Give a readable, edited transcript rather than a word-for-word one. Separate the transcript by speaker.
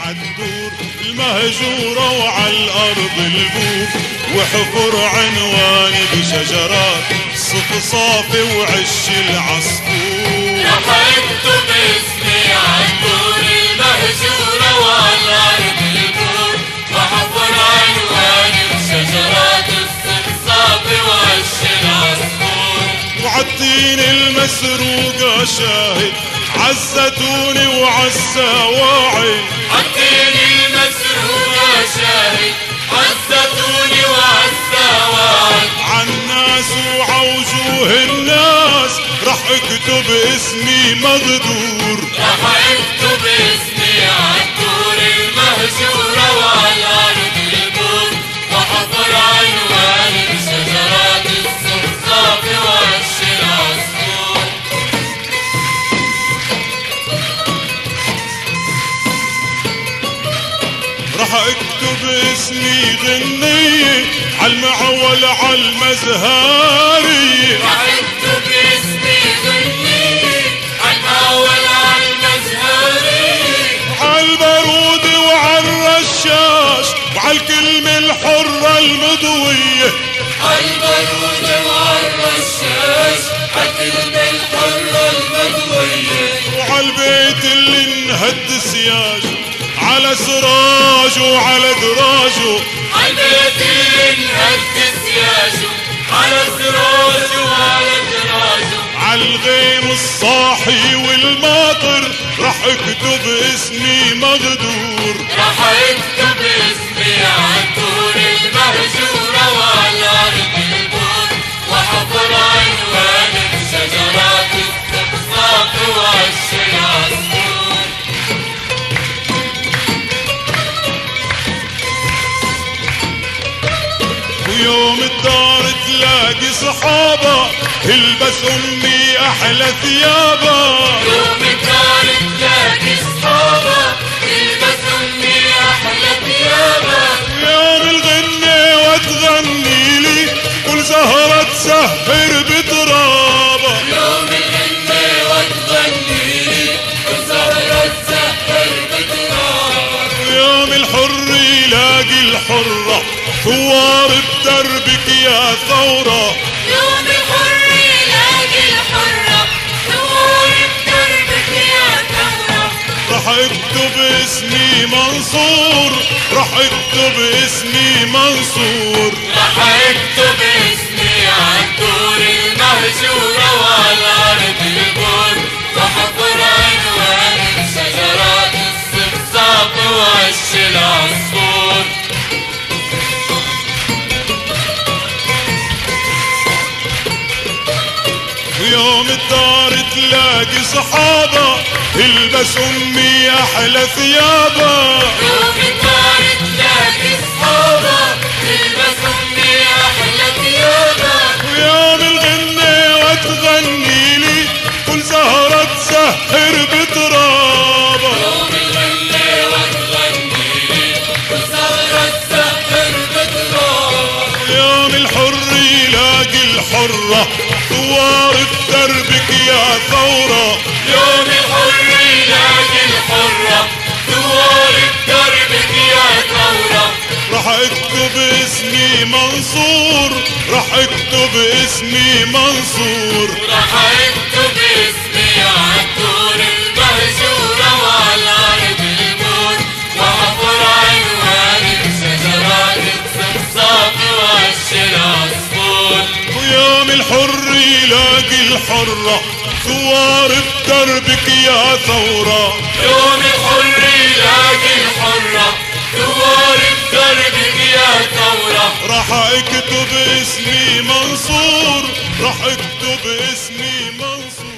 Speaker 1: عالدور المهجورة وعلى الأرض البوف، وحفر عنواني بشجرات صفصافي وعش العصفور.
Speaker 2: رح اكتب اسمي عالدور المهجورة وعلى الأرض البوف، وحفر عنواني بشجرات الصفصافي وعش العصفور.
Speaker 1: وعالتين المسروقة شاهد عالزيتوني وعالسواعي،
Speaker 2: عالتين المسروقة شاهد عالزيتوني وعالسواعي.
Speaker 1: عالناس وعوجوه الناس رح اكتب اسمي مغدور.
Speaker 2: رح اكتب اسمي عالدور المهجورة وعلى الأرض البوف، وحفر عنواني بشجرات الصفصافي وعش العصفور.
Speaker 1: رح اكتب اسمي غنية عالمعول عالمزهارية،
Speaker 2: رح اكتب اسمي غنية عالمعول عالمزهرية،
Speaker 1: عالبارود وعالرشاش وعالكلمة الحرة المضوية،
Speaker 2: عالبارود وعالرشاش عالكلمة الحرة المضوية.
Speaker 1: وعالبيت اللي انهد سياجه على سراجه وعلى دراجه،
Speaker 2: عالبيت اللي انهد سياجه على سراجه وعلى دراجه.
Speaker 1: عالغيم الصاحي والماطر رح اكتب اسمي مغدور.
Speaker 2: رح اكتب اسمي عالدور المهجورة وعلى الأرض البوف، وحفر عنواني بشجرات الصفصافي وعش العصفور.
Speaker 1: ويوم الدار تلاقي صحابة تلبس امي احلى ثيابة،
Speaker 2: يوم الدار تلاقي صحابة تلبس امي احلى ثيابة.
Speaker 1: ويوم الغنة وتغني لي كل زهرة تسهر بترابة،
Speaker 2: يوم الغنة وتغني لي وزهرة تسهر بترابة.
Speaker 1: ويوم الحر يلاقي الحرة ثوار بدربك يا ثورة،
Speaker 2: يوم الحر يلاقي الحرة ثوار بدربك يا ثورة.
Speaker 1: رح اكتب اسمي منصور، رح اكتب اسمي منصور.
Speaker 2: رح اكتب اسمي عالدور المهجورة وعلى الأرض البوف، وحفر عنواني بشجرات الصفصافي وعش العصفور.
Speaker 1: ويوم الدار تلاقي صحابة تلبس امي احلى ثيابة،
Speaker 2: يوم الدار تلاقي صحابة تلبس امي احلى ثيابة.
Speaker 1: ويوم الغنة وتغني لي كل زهرة تسهر بترابة،
Speaker 2: يوم الغنة وتغني لي وزهرة تسهر بترابة.
Speaker 1: يوم الحر يلاقي الحرة ثوار بدربك يا ثورة،
Speaker 2: يوم الحر يلاقي الحرة ثوار بدربك يا ثورة.
Speaker 1: رح اكتب اسمي منصور، رح اكتب اسمي منصور.
Speaker 2: رح اكتب اسمي عالدور المهجورة وعلى الأرض البوف، وحفر عنواني بشجرات الصفصافي وعش العصفور.
Speaker 1: ويوم الحر يلاقي الحرة ثوار بدربك يا ثورة،
Speaker 2: يوم الحر يلاقي الحرة ثوار بدربك يا ثورة.
Speaker 1: رح اكتب اسمي منصور، رح اكتب اسمي منصور.